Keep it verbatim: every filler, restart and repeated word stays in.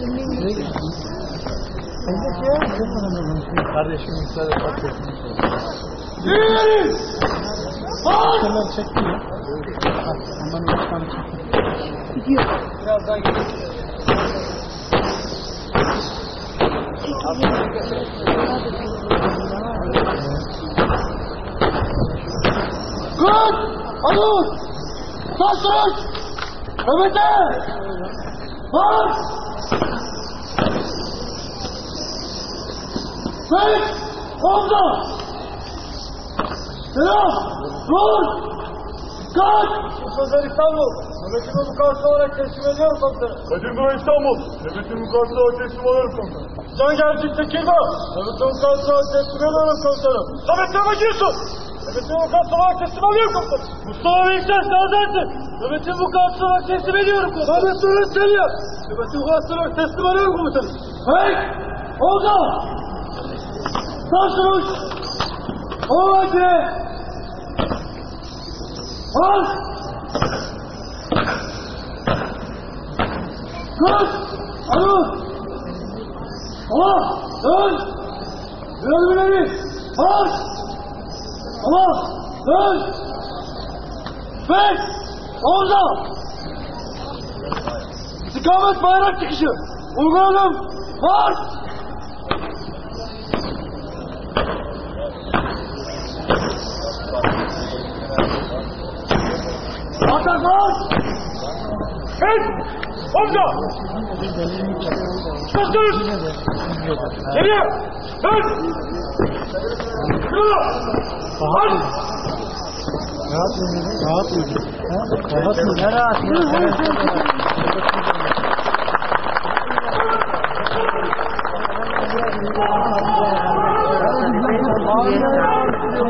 Kardeşim müsaade et. Yürüyün! Bak! Kemer çekti ya. Ondan üç tane çekti. Gidiyor. Biraz daha gidiyor. Good! Alın! Basın! Nöbete! Bas! Tek! Omza! Selam! Dur! Dikkat! Sözler İstanbul. Nöbetimi bu karşı olarak teslim ediyorum komutanım. Kaçırdılar İstanbul. Nöbetimi karşı olarak teslim alırım komutanım. Can gelecek Tekirdağ. Nöbetimi bu karşı olarak teslim ediyorum komutanım. Nöbetime bakıyorsun! Nöbetimi bu karşı olarak teslim alıyorum komutanım. Mustafa Beyliktaş Gaziantep! Nöbetimi bu karşı olarak teslim ediyorum komutanım. Samet Mehmet geliyor! Nöbetimi karşı olarak teslim alıyorum komutanım. Hey! Oldu! Sarsınız! Oğlakine! Al! Kız! Alın! Allah! Dön! Dön! Al! Allah! Dön! Bek! Orada! İstikamet bayrak çıkışı! Uygulayalım! Var! Ataklar! Hey! Orada! Çıkıyoruz! Geriye! Dön! Kırıla! Var! Rahat mı? Rahat mı? Rahat mı? Ne rahat mı?